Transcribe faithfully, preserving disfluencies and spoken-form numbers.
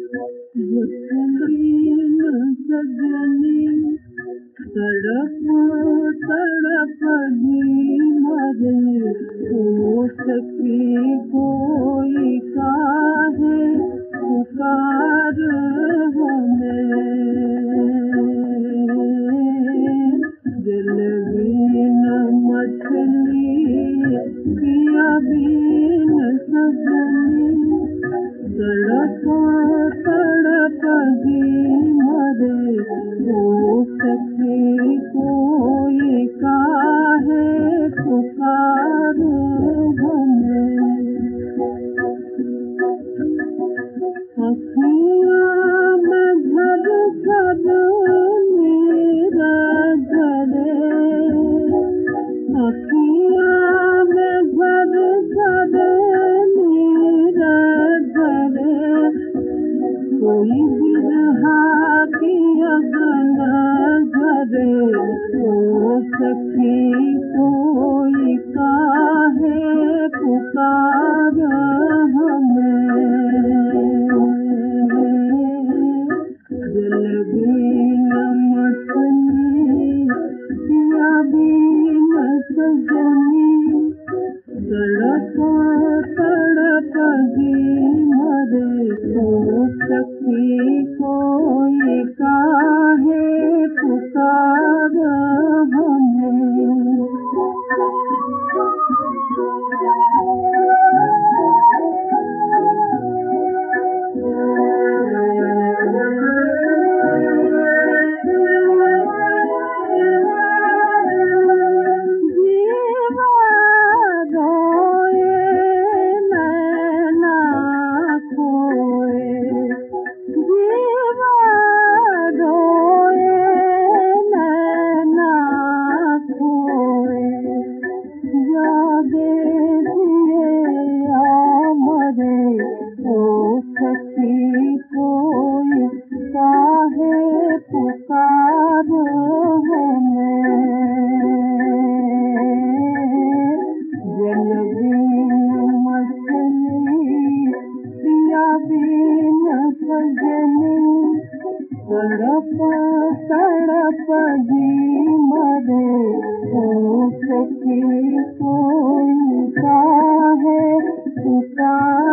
यकीन सजनी तड़प तड़प ही मरे हो सकी कोई काहे पुकार हमें दिल बीन मछली पिया बीन सजनी तड़प तड़प ही मरे हो सके कोई काहे पुकार हमें अखियाँ में भर भर मेरा जले अखियाँ में भर भर मेरा जले कोई बिरहा की अगन झरे हो सकी कोई काहे पुकार हमें दिल बीन मछली पिया बीन सजनी तड़प तड़प ही मरे हो सकी कोई काहे पुकार हमें तड़प तड़प ही मरे हो सकी कोई काहे पुकार